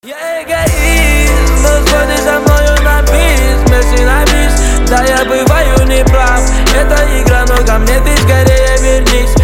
Я эгоист, но сходи со мною на бис, Месси на бис. Да, я бываю неправ, это игра, но ко мне ты скорее вернись.